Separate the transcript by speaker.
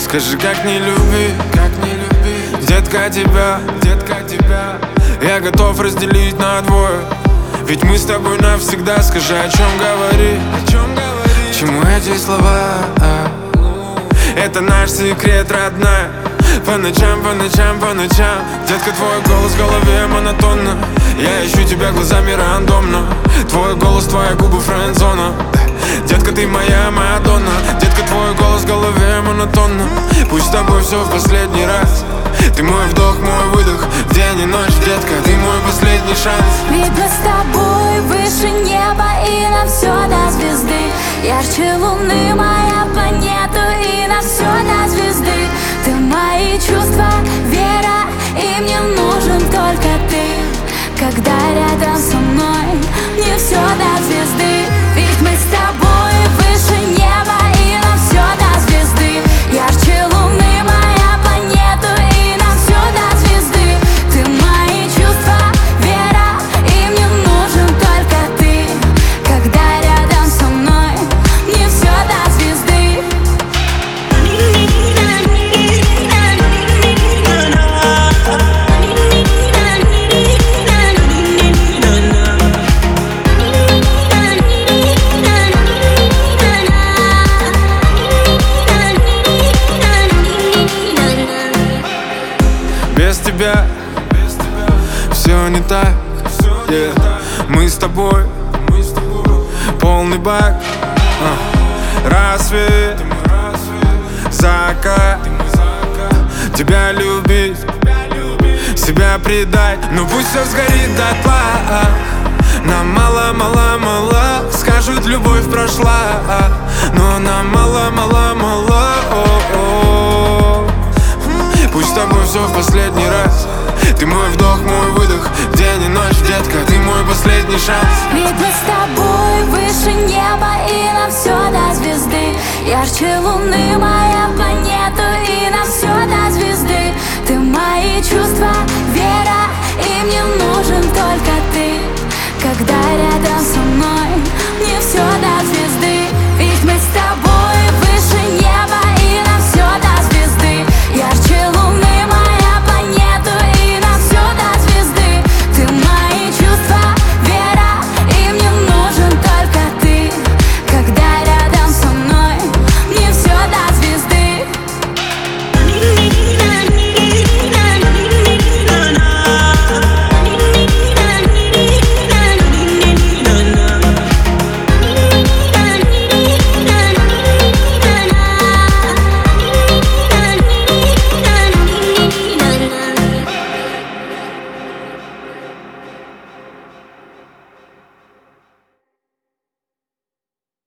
Speaker 1: Скажи, как не любить, детка, тебя я готов разделить на двое. Ведь мы с тобой навсегда. Скажи, о чем говорить, чему эти слова? Это наш секрет, родная. По ночам, детка, твой голос в голове монотонно. Я ищу тебя глазами рандомно. Твой голос, твои губы френдзона. Детка, ты моя Мадонна. Детка, твой голос в голове монотонно. Пусть с тобой все в последний раз. Ты мой вдох, мой выдох, день и ночь, детка, ты мой последний шанс.
Speaker 2: Ведь мы с тобой выше неба и на все до звезды. Ярче луны моя планета и на все до звезды. Ты мои чувства, вера, и мне нужен только ты. Когда рядом со мной, мне все до звезды. Ведь мы с тобой выше неба и на все до звезды. Ярче луны моя планета и на все до звезды. Ты мои чувства, вера, и мне нужен только ты. Когда рядом со мной, мне все до звезды.
Speaker 1: Без тебя все не так, yeah. Мы с тобой полный бак, рассвет, закат. Тебя любить, себя предать, но пусть все сгорит дотла. Нам мало, скажут, любовь прошла. Но нам мало. Пусть с тобой все в последний раз. Ты мой вдох, мой выдох, день и ночь, детка, ты мой последний шанс.
Speaker 2: Ведь мы с тобой выше неба и на все до звезды. Ярче луны моя планета и на все до звезды. Ты мои чувства, вера, и мне нужен только ты. Когда рядом со мной,